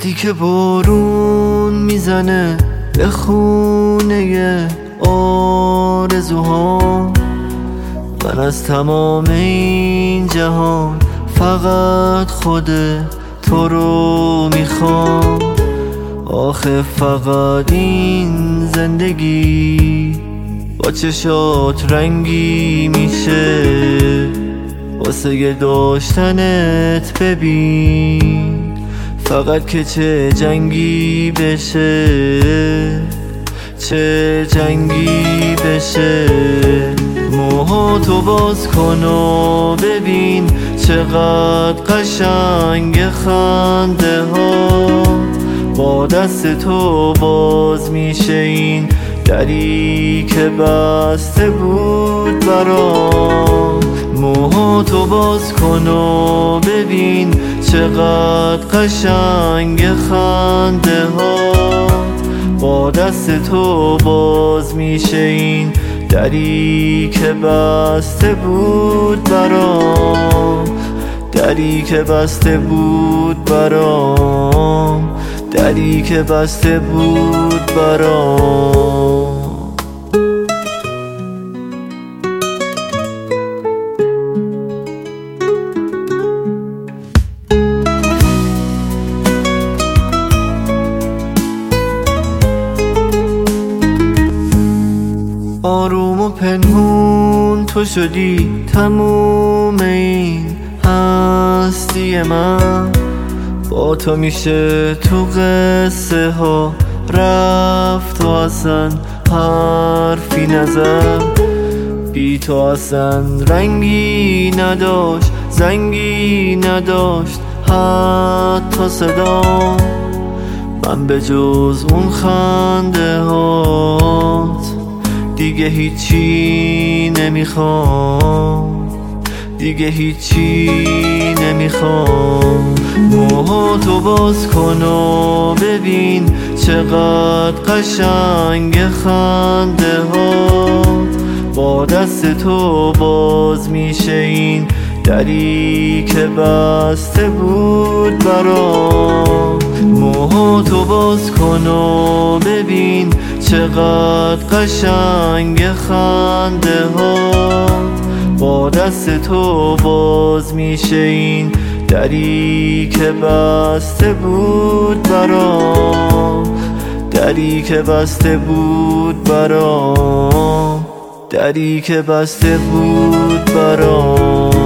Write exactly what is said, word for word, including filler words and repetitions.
وقتی که بارون میزنه به خونه آرزوها، من از تمام این جهان فقط خود تو رو میخوام. آخه فقط این زندگی با چشات رنگی میشه، واسه داشتنت ببین فقط که چه جنگی بشه، چه جنگی بشه. موهاتو باز کن و ببین چقدر قشنگ خنده ها، با دست تو باز میشه این دری که بسته بود برام. موهاتو باز کن و ببین چقدر قشنگ خنده ها، با دست تو باز میشه این دری که بسته بود برام، دری که بسته بود برام، دری که بسته بود برام. آروم و پنهون تو شدی تموم این هستی من، با تو میشه تو قصه ها رفت و اصلا حرفی نزد. بی تو اصلا رنگی نداشت، زنگی نداشت حتی صدا. من به جز اون خنده هات دیگه هیچی نمیخوام، دیگه هیچی نمیخوام. موهاتو باز کن و ببین چقدر قشنگ خنده هات، با دست تو باز میشه این دری که بسته بود برام. موهاتو باز کن و ببین چقدر قشنگ خنده هات، با دست تو باز میشه این دری که بسته بود برام، دری که بسته بود برام، دری که بسته بود برام.